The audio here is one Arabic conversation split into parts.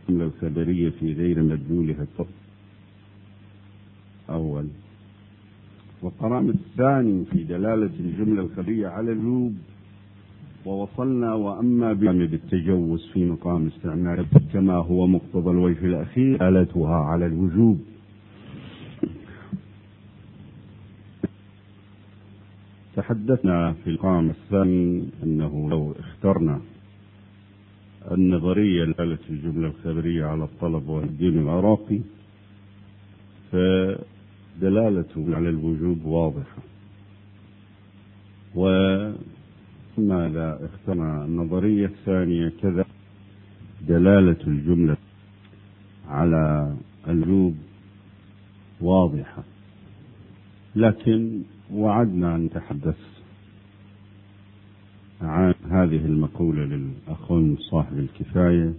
الجملة الخبرية في غير مدلولها أول، والقرام الثاني في دلالة الجملة الخبرية على الوجوب. ووصلنا وأما بالتجوز في مقام استعمال كما هو مقتضى الوجه الأخير دلالتها على الوجوب. تحدثنا في المقام الثاني أنه لو اخترنا النظرية دلالة الجملة الخبرية على الطلب والدين العراقي فدلالته على الوجوب واضحة، وما إذا اخترنا النظرية الثانية كذا دلالة الجملة على الوجوب واضحة. لكن وعدنا أن نتحدث عن هذه المقولة للأخ صاحب الكفاية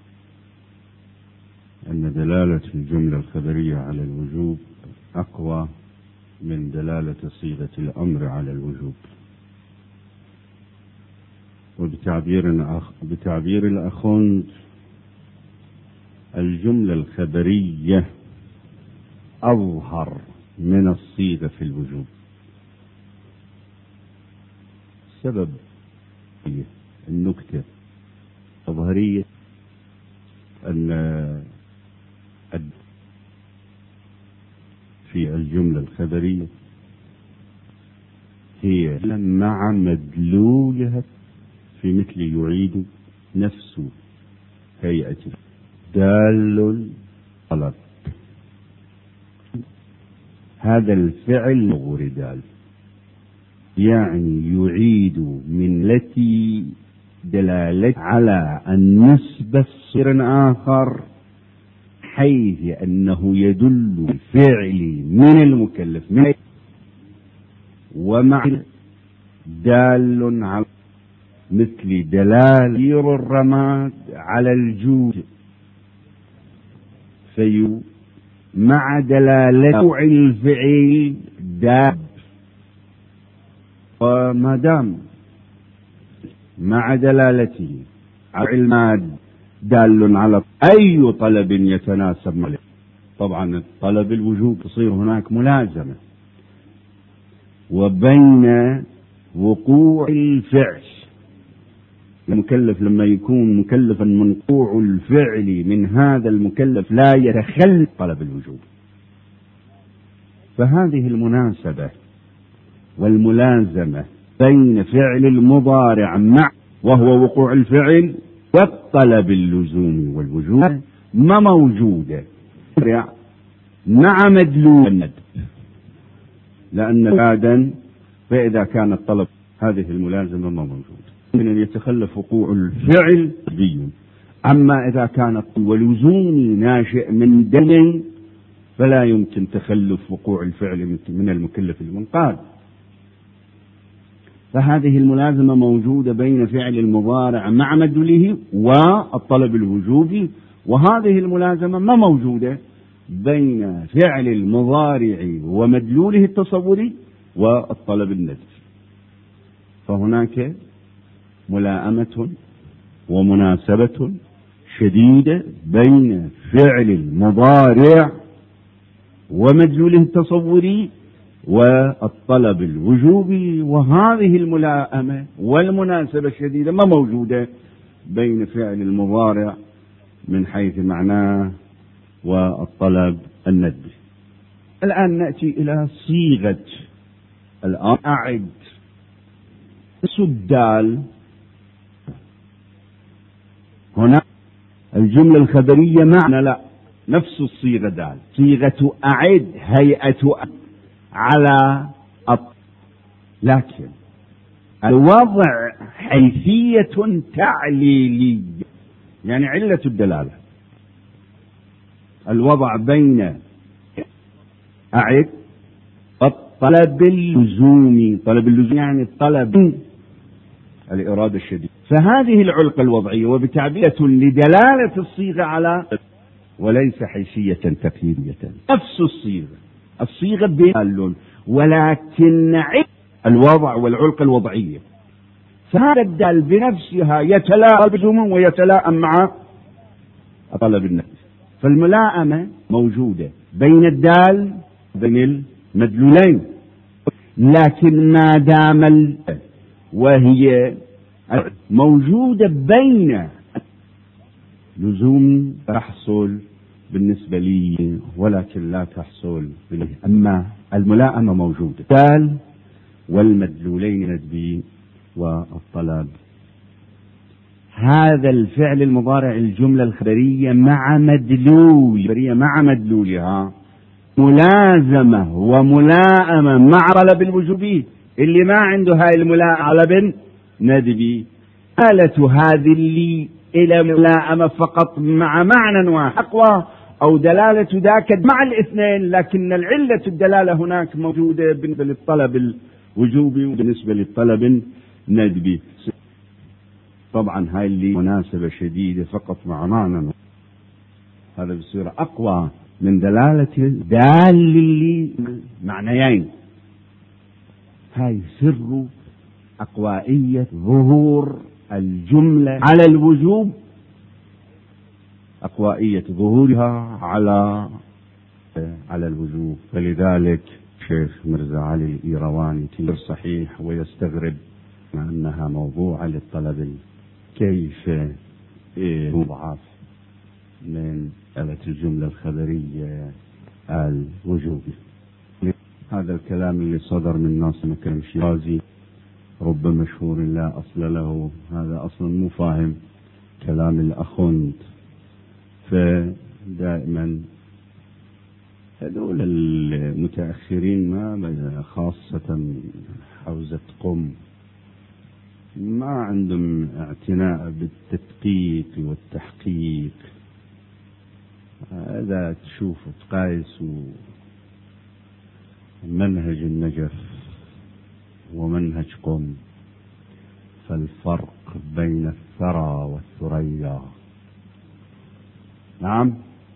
أن دلالة الجملة الخبرية على الوجوب أقوى من دلالة صيغة الأمر على الوجوب. وبتعبير الأخوند الجملة الخبرية أظهر من الصيغة في الوجوب. سبب النكتة الظاهرية أن في الجملة الخبرية هي مع مدلولها في مثل يعيد نفس هيئته دال الطلب. هذا الفعل غير دال، يعني يعيد من التي دلالة على النسبة صير آخر، حيث أنه يدل الفعل من المكلف ومع دال على مثل دلالة الرماد على الجود، مع دلالة الفعل داب. وما دام مع دلالته على الماد دال على أي طلب يتناسب معه، طبعا الطلب الوجوب تصير هناك ملازمة وبين وقوع الفعل. المكلف لما يكون مكلفا من وقوع الفعل من هذا المكلف لا يتخلى طلب الوجوب. فهذه المناسبة والملازمة بين فعل المضارع مع وهو وقوع الفعل والطلب اللزومي والوجوب ما موجودة مع مدلول الندب، لأن عادا فإذا كان الطلب هذه الملازمة ما موجودة من أن يتخلف وقوع الفعل بي. أما إذا كان واللزومي ناشئ من دم فلا يمكن تخلف وقوع الفعل من المكلف المنقاد. فهذه الملازمة موجودة بين فعل المضارع مع مدلوله والطلب الوجوبي، وهذه الملازمة ما موجودة بين فعل المضارع ومدلوله التصوري والطلب الندبي. فهناك ملائمة ومناسبة شديدة بين فعل المضارع ومدلوله التصوري والطلب الوجوبي، وهذه الملائمة والمناسبة الشديدة ما موجودة بين فعل المضارع من حيث معناه والطلب الندبي. الآن نأتي إلى صيغة الآن أعد الدال. هنا الجملة الخبرية معنى لا نفس الصيغة دال، صيغة أعد هيئة على لكن الوضع حيثية تعليلية، يعني علة الدلالة الوضع بين أعد الطلب اللزومي. طلب اللزوم يعني الطلب الإرادة الشديدة. فهذه العلقة الوضعية وبتعبير لدلالة الصيغة على وليس حيثية تقييدية. نفس الصيغة بدال، ولكن الوضع والعلقة الوضعية. فهذا الدال بنفسها يتلائم ويتلائم مع طلب النفي. فالملائمة موجودة بين الدال بين المدلولين، لكن ما دام وهي موجودة بين لزوم تحصل بالنسبة لي ولكن لا تحصل بالله. أما الملائمة موجودة الدال والمدلولين ندبي والطلب. هذا الفعل المضارع الجملة الخبرية مع مدلولها ملازمة وملائمة مع طلب الوجوبي. اللي ما عنده هاي الملائمة طلب ندبي آلة هذه اللي إلى ملائمة فقط مع معنى واحد أقوى، أو دلالة ذاك مع الاثنين، لكن العلة الدلالة هناك موجودة بالنسبة للطلب الوجوبي وبالنسبة للطلب الندبي. طبعا هاي اللي مناسبة شديدة فقط مع معنى، هذا بصير أقوى من دلالة دال اللي معنيين. هاي سر أقوائية ظهور الجملة على الوجوب، أقوائية ظهورها على الوجوب. فلذلك شيخ مرزا علي الإيرواني كثير صحيح ويستغرب مع أنها موضوعة للطلب كيف مضاعف من آلة الجملة الخبرية الوجوبي. هذا الكلام اللي صدر من ناصر مكرم شيرازي رب مشهور لا أصل له، هذا أصلا مو فاهم كلام الأخوند. فدائما هذول المتأخرين ما خاصة حوزة قم ما عندهم اعتناء بالتدقيق والتحقيق. هذا تشوف تقايس منهج النجف ومنهج قم، فالفرق بين الثرى والثريا. نعم.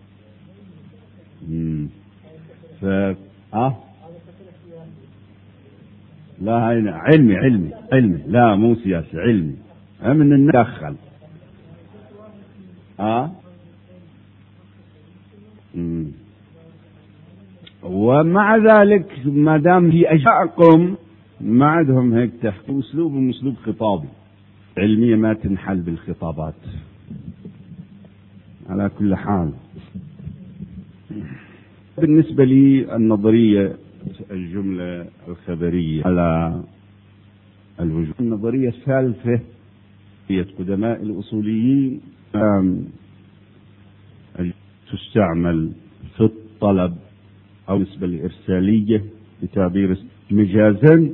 لا هاي علمي لا مو سياسي، علمي من الندخل. ومع ذلك ما دام في أشياءكم ما عندهم هيك تحكي اسلوب خطابي، علمية ما تنحل بالخطابات. على كل حال بالنسبة لي النظرية الجملة الخبرية على الوجوب، النظرية الثالثة هي قدماء الأصوليين تستعمل في الطلب أو بالنسبة للإرسالية بتعبير مجازا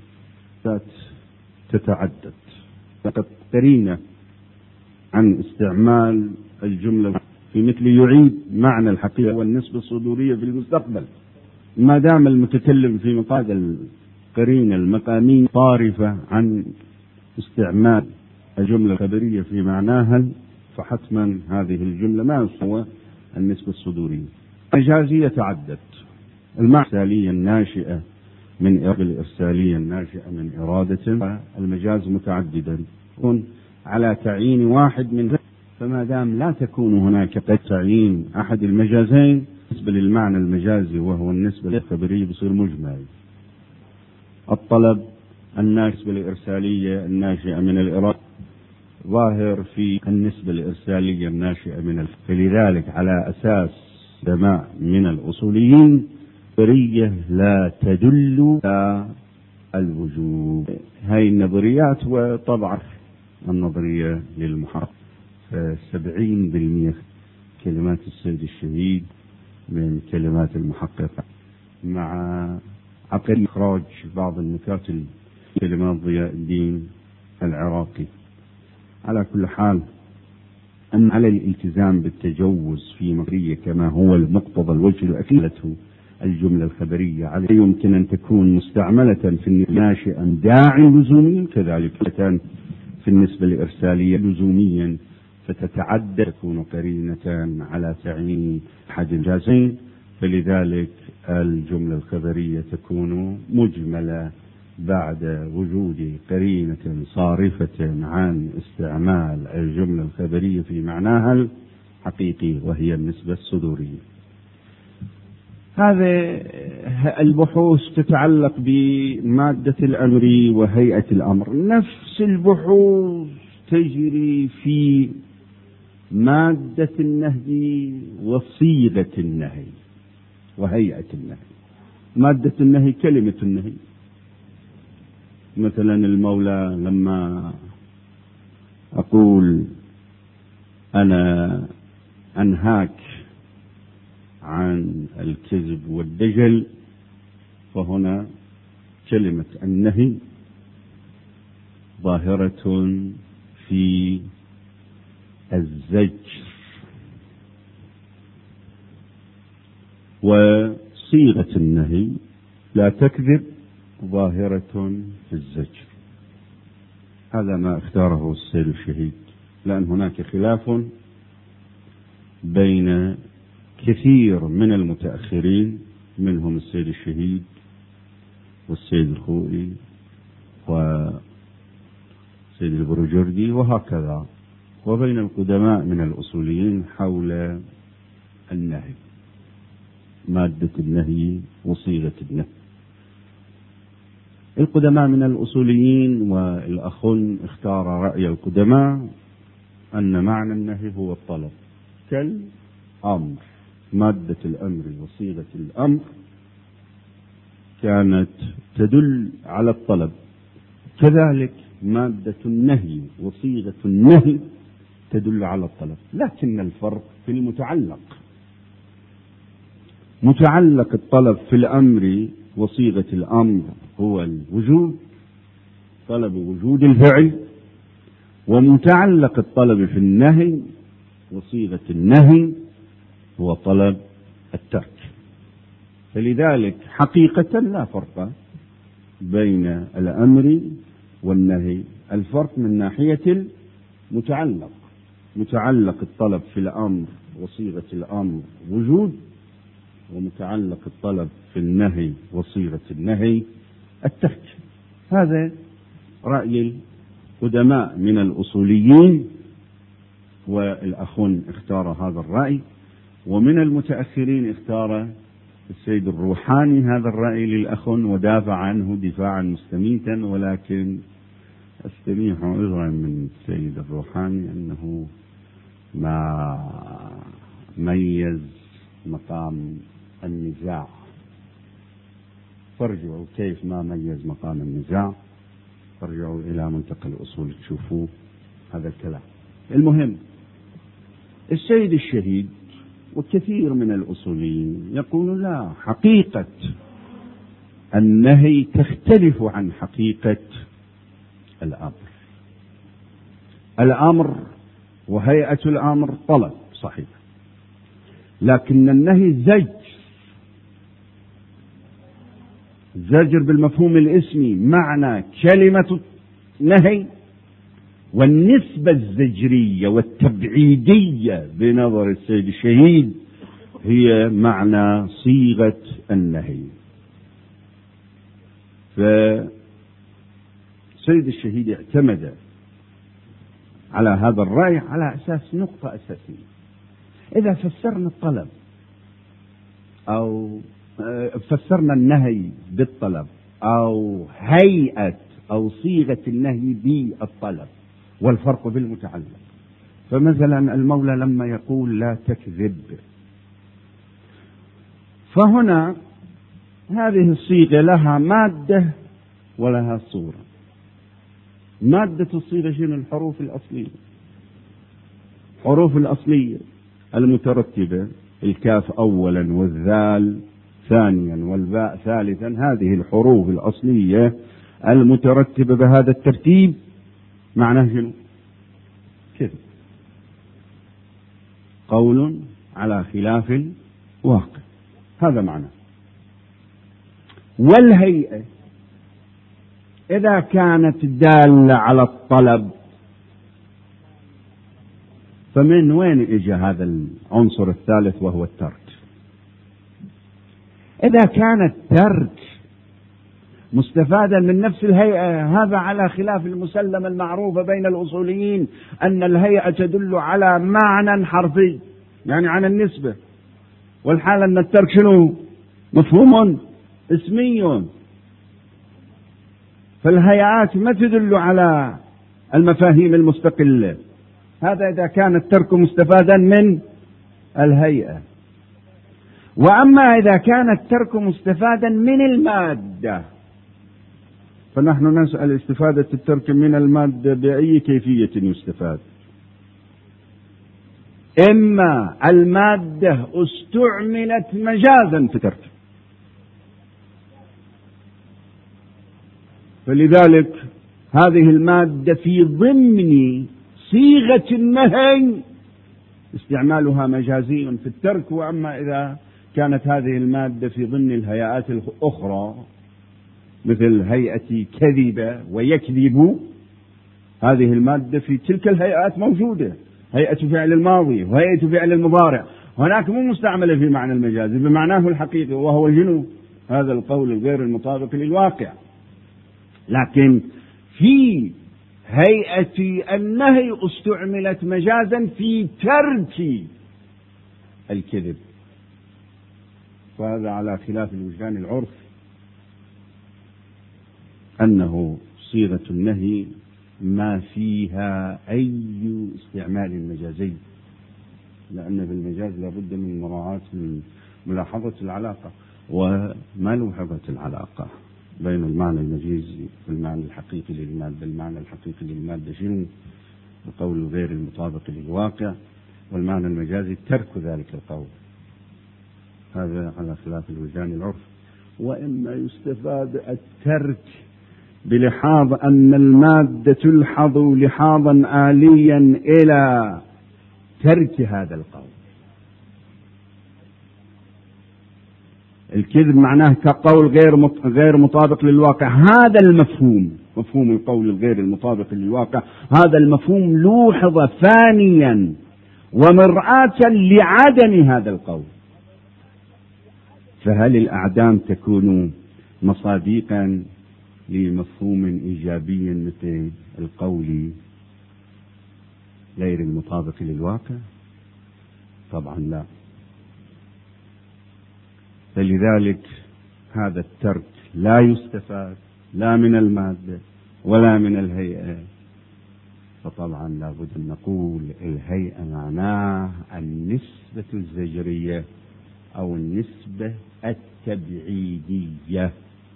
تتعدد. لقد قرينا عن استعمال الجملة في مثل يعيد معنى الحقيقة والنسبة الصدورية في المستقبل، ما دام المتكلم في مقاد القرينة المقامية صارفة عن استعمال الجملة الخبرية في معناها، فحتما هذه الجملة ما هو النسبة الصدورية. مجازية تعدد، الإرسالية الناشئة من الإرسالية الناشئة من إرادة، المجاز متعددا يكون على تعيين واحد من، فما دام لا تكون هناك قد تعيين أحد المجازين بالنسبة للمعنى المجازي وهو النسبة الخبرية بصير مجمل. الطلب النسبة الإرسالية الناشئة من الإرادة ظاهر في النسبة الإرسالية الناشئة من فلذلك على أساس دماء من الأصوليين نظرية لا تدل على الوجوب. هاي النظريات، وطبعا النظرية للمحقق 70% كلمات السيد الشهيد من كلمات المحقق، مع عقل إخراج بعض النكات كلمات ضياء الدين العراقي. على كل حال أن على الالتزام بالتجوز في نظرية كما هو المقتضى الوجه الأكلته الجملة الخبرية على يمكن أن تكون مستعملة في ناشئا داعي لزوميا، كذلك في النسبة الإرسالية لزوميا، فتتعدى تكون قرينة على تعيين أحد الجازين، فلذلك الجملة الخبرية تكون مجملة بعد وجود قرينة صارفة عن استعمال الجملة الخبرية في معناها حقيقي وهي النسبة الصدورية. هذه البحوث تتعلق بمادة الأمر وهيئة الأمر. نفس البحوث تجري في مادة النهي وصيغة النهي وهيئة النهي. مادة النهي كلمة النهي، مثلا المولى لما أقول أنا أنهاك عن الكذب والدجل، فهنا كلمة النهي ظاهرة في الزجر، وصيغة النهي لا تكذب ظاهرة في الزجر. هذا ما اختاره السيد الشهيد، لأن هناك خلاف بين كثير من المتأخرين، منهم السيد الشهيد والسيد الخوئي والسيد البروجردي وهكذا، وبين القدماء من الأصوليين حول النهي، مادة النهي وصيغة النهي. القدماء من الأصوليين والأخ اختار رأي القدماء أن معنى النهي هو الطلب كالأمر. مادة الأمر وصيغة الأمر كانت تدل على الطلب، كذلك مادة النهي وصيغة النهي تدل على الطلب، لكن الفرق في المتعلق. متعلق الطلب في الأمر وصيغة الأمر هو الوجود، طلب وجود الفعل، ومتعلق الطلب في النهي وصيغة النهي هو طلب الترك. فلذلك حقيقة لا فرق بين الأمر والنهي، الفرق من ناحية المتعلق. متعلق الطلب في الأمر وصيغة الأمر وجود، ومتعلق الطلب في النهي وصيغة النهي الترك. هذا رأي القدماء من الأصوليين، والأخون اختار هذا الرأي، ومن المتأخرين اختار السيد الروحاني هذا الرأي للأخون ودافع عنه دفاعا مستميتا، ولكن استميح عذرا من السيد الروحاني أنه ما ميز مقام النزاع. فارجعوا كيف ما ميز مقام النزاع، فارجعوا إلى منطق الأصول تشوفوا هذا الكلام. المهم السيد الشهيد وكثير من الأصوليين يقولون لا، حقيقة النهي تختلف عن حقيقة الأمر. الأمر وهيئة الأمر طلب صحيح، لكن النهي زجر بالمفهوم الاسمي. معنى كلمة نهي والنسبة الزجرية والتبعيدية بنظر السيد الشهيد هي معنى صيغة النهي. فالسيد الشهيد اعتمد على هذا الرأي على أساس نقطة أساسية: إذا فسرنا الطلب أو فسرنا النهي بالطلب أو هيئة أو صيغة النهي بالطلب والفرق بالمتعلق، فمثلا المولى لما يقول لا تكذب، فهنا هذه الصيغة لها مادة ولها صورة. مادة الصيغة شنو؟ الحروف الأصلية. الحروف الأصلية المترتبة، الكاف أولا والذال ثانيا والباء ثالثا، هذه الحروف الأصلية المترتبة بهذا الترتيب معناه شنو؟ كذب، قول على خلاف الواقع، هذا معناه. والهيئة إذا كانت دالة على الطلب، فمن وين إجا هذا العنصر الثالث وهو الترك؟ إذا كان الترك مستفادا من نفس الهيئة، هذا على خلاف المسلم المعروفة بين الأصوليين أن الهيئة تدل على معنى حرفي يعني عن النسبة، والحال أن الترك شنو؟ مفهوم اسمي، فالهيئات ما تدل على المفاهيم المستقلة. هذا إذا كان الترك مستفادا من الهيئة. وأما إذا كان الترك مستفادا من المادة، فنحن نسأل استفادة الترك من المادة بأي كيفية يستفاد. إما المادة استعملت مجازا في ترك، فلذلك هذه المادة في ضمن صيغة النهي استعمالها مجازي في الترك. وأما إذا كانت هذه المادة في ضمن الهيئات الأخرى مثل هيئة كذب ويكذب، هذه المادة في تلك الهيئات موجودة، هيئة فعل الماضي وهيئة فعل المضارع، هناك مو مستعملة في معنى المجازي بمعناه الحقيقي، وهو جنو هذا القول الغير المطابق للواقع. لكن في هيئة النهي استعملت مجازا في ترك الكذب، فهذا على خلاف الوجدان العرفي، أنه صيغة النهي ما فيها أي استعمال مجازي، لأن بالمجاز لابد من مراعاة من ملاحظة العلاقة وملاحظة العلاقة بين المعنى المجازي والمعنى الحقيقي للمادة. المعنى الحقيقي للمادة شنو؟ القول غير المطابق للواقع، والمعنى المجازي ترك ذلك القول. هذا على خلاف الوجدان العرفي. وإما يستفاد الترك بلحاظ أن المادة تلحظ لحاظا آليا إلى ترك هذا القول. الكذب معناه كقول غير مطابق للواقع، هذا المفهوم، مفهوم القول الغير المطابق للواقع، هذا المفهوم لوحظ ثانيا ومرآة لعدم هذا القول. فهل الأعدام تكون مصادقا لمفهوم إيجابي مثل القول غير المطابق للواقع؟ طبعا لا. فلذلك هذا الترك لا يستفاد لا من المادة ولا من الهيئة. فطبعا لابد أن نقول الهيئة معناه النسبة الزجرية أو النسبة التبعيدية.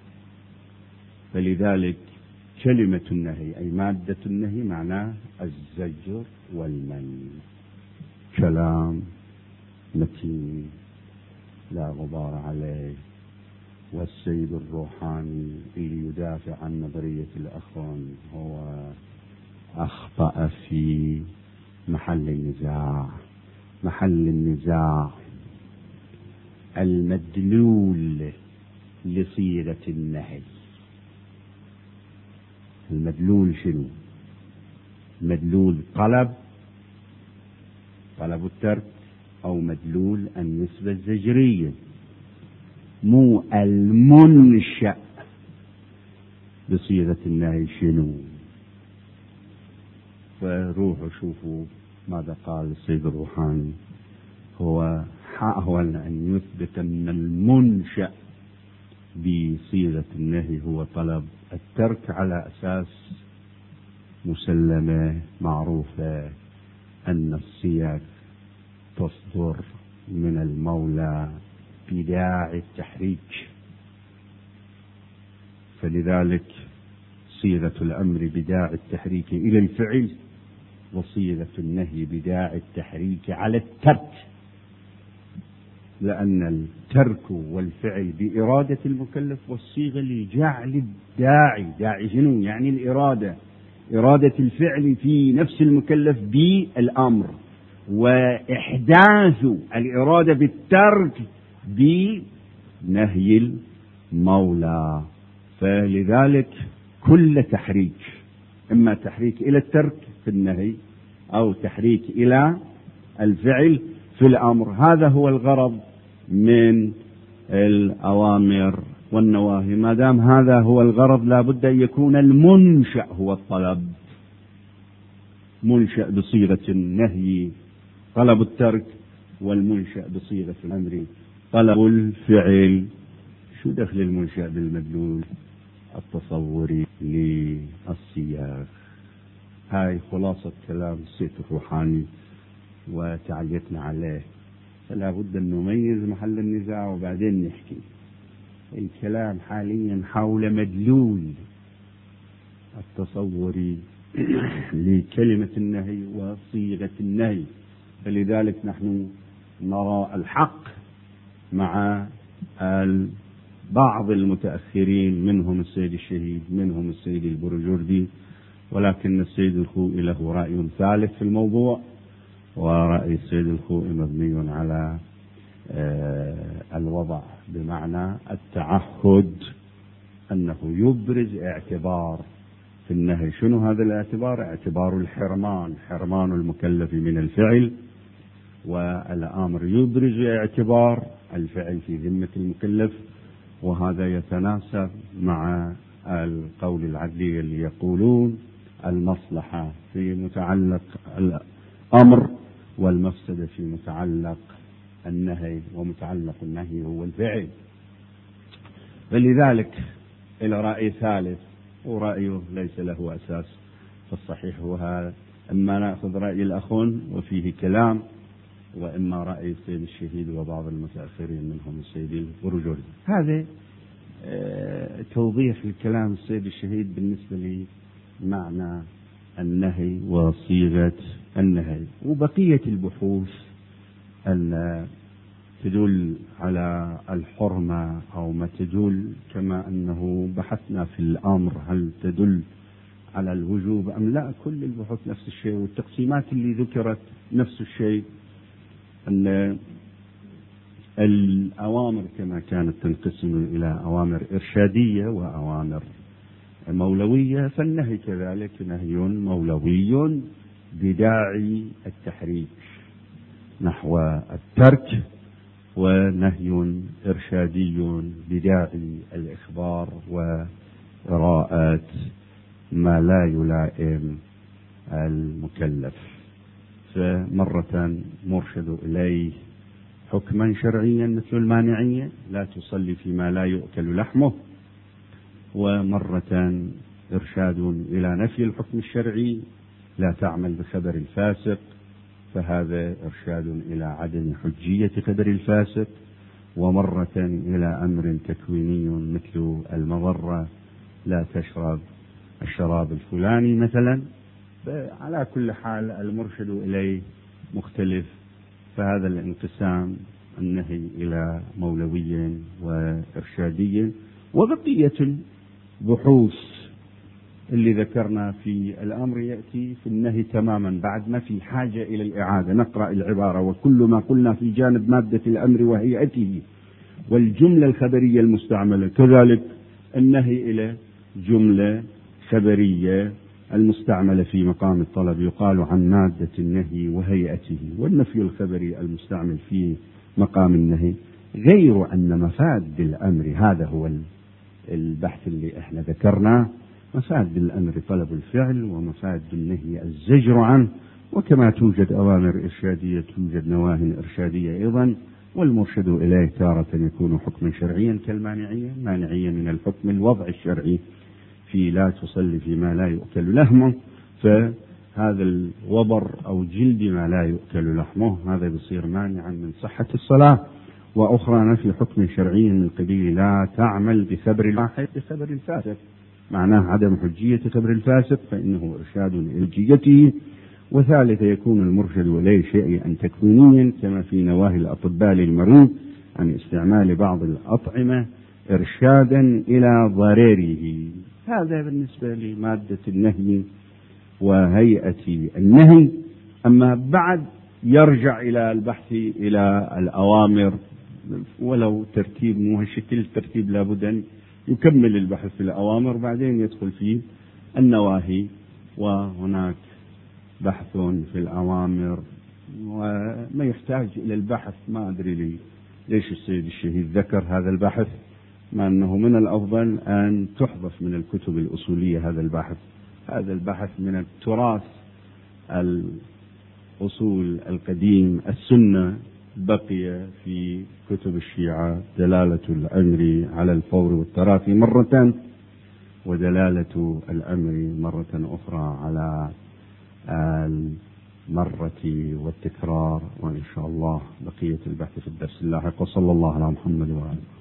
فلذلك كلمة النهي أي مادة النهي معناه الزجر والمنع، كلام متين لا غبار عليه. والسيد الروحاني اللي يدافع عن نظرية الأخوان هو أخطأ في محل النزاع. محل النزاع المدلول لصيغة النهي. المدلول شنو؟ مدلول طلب الترك أو مدلول النسبة الزجرية، مو المنشأ بصيغة النهي شنو. فروحوا شوفوا ماذا قال السيد الروحاني. هو حاول أن يثبت أن المنشأ بصيغة النهي هو طلب الترك على أساس مسلمة معروفة أن الصيغ تصدر من المولى بداعي التحريك. فلذلك صيغة الأمر بداعي التحريك إلى الفعل، وصيغة النهي بداعي التحريك على الترك، لأن الترك والفعل بإرادة المكلف، والصيغة لجعل الداعي. داعي شنو؟ يعني الإرادة، إرادة الفعل في نفس المكلف بالأمر، وإحداث الإرادة بالترك بنهي المولى. فلذلك كل تحريك، إما تحريك إلى الترك في النهي أو تحريك إلى الفعل في الأمر، هذا هو الغرض من الأوامر والنواهي. ما دام هذا هو الغرض لابد أن يكون المنشأ هو الطلب، منشأ بصيغة النهي طلب الترك، والمنشأ بصيغة الأمر طلب الفعل. شو دخل المنشأ بالمدلول التصوري للسياق؟ هاي خلاصة كلام السيد الروحاني وتعليقنا عليه. فلا بد أن نميز محل النزاع وبعدين نحكي. الكلام حاليا حول مدلول التصوري لكلمة النهي وصيغة النهي. فلذلك نحن نرى الحق مع بعض المتأخرين، منهم السيد الشهيد، منهم السيد البرجردي، ولكن السيد الخوئي له رأي ثالث في الموضوع، ورأي السيد الخوئي مبني على الوضع بمعنى التعهد، أنه يبرز اعتبار في النهي. شنو هذا الاعتبار؟ اعتبار الحرمان، حرمان المكلف من الفعل، والأمر يبرز اعتبار الفعل في ذمة المكلف. وهذا يتناسب مع القول العدلي اللي يقولون المصلحة في متعلق الأمر والمفسدة في متعلق النهي، ومتعلق النهي هو الفعل. فلذلك إلى رأي ثالث، ورأيه ليس له أساس، فالصحيح هو هذا: إما نأخذ رأي الأخون وفيه كلام، وإما رأي السيد الشهيد وبعض المتأخرين منهم السيد البرجردي. هذا توضيح الكلام السيد الشهيد بالنسبة لمعنى النهي وصيغة النهي. وبقية البحوث أن تدل على الحرمة أو ما تدل، كما أنه بحثنا في الأمر هل تدل على الوجوب أم لا، كل البحوث نفس الشيء، والتقسيمات اللي ذكرت نفس الشيء. أن الأوامر كما كانت تنقسم إلى أوامر إرشادية وأوامر مولوية، فالنهي كذلك نهي مولوي بداعي التحريج نحو الترك، ونهي إرشادي بداعي الإخبار وإراءة ما لا يلائم المكلف. فمرة مرشد إليه حكما شرعيا مثل المانعية، لا تصلي فيما لا يؤكل لحمه، ومرة إرشاد إلى نفي الحكم الشرعي، لا تعمل بخبر الفاسق، فهذا إرشاد إلى عدم حجية خبر الفاسق. ومرة إلى أمر تكويني مثل المضرة، لا تشرب الشراب الفلاني مثلا. على كل حال المرشد إليه مختلف. فهذا الانقسام النهي إلى مولوي وإرشادي. وبقية البحوث اللي ذكرنا في الأمر يأتي في النهي تماما، بعد ما في حاجة إلى الإعادة. نقرأ العبارة: وكل ما قلنا في جانب مادة الأمر وهيئته والجملة الخبرية المستعملة. كذلك النهي إلى جملة خبرية المستعملة في مقام الطلب يقال عن مادة النهي وهيئته، والنفي الخبري المستعمل في مقام النهي. غير أن مفاد الأمر، هذا هو البحث اللي احنا ذكرناه، مفاد الأمر طلب الفعل، ومفاد النهي الزجر عنه. وكما توجد أوامر إرشادية توجد نواهي إرشادية أيضا. والمرشد إليه تارة يكون حكما شرعيا كالمانعية، مانعية من الحكم الوضع الشرعي في لا تصلي فيما لا يؤكل لحمه، فهذا الوبر أو جلد ما لا يؤكل لحمه هذا بيصير مانعا من صحة الصلاة. وأخرى نفي حكم شرعي من قبيل لا تعمل بخبر الواحد بخبر الفاسق، معناه عدم حجية خبر الفاسق، فإنه إرشاد لحجيته. وثالثة يكون المرشد إليه شيئا تكوينيا، كما في نواهي الأطباء للمريض عن استعمال بعض الأطعمة إرشادا إلى ضرره. هذا بالنسبة لمادة النهي وهيئة النهي. أما بعد يرجع إلى البحث إلى الأوامر، ولو ترتيب مو هالشكل الترتيب، لابد أن يكمل البحث في الأوامر بعدين يدخل في النواهي. وهناك بحث في الأوامر وما يحتاج إلى البحث. ما أدري ليش السيد الشهيد ذكر هذا البحث، مع أنه من الأفضل أن تحذف من الكتب الأصولية هذا البحث. هذا البحث من التراث الأصول القديم، السنة بقي في كتب الشيعة دلالة الأمر على الفور والتراخي مرة، ودلالة الأمر مرة أخرى على المرة والتكرار. وإن شاء الله بقية البحث في الدرس اللاحق. وصلى الله على محمد وآله.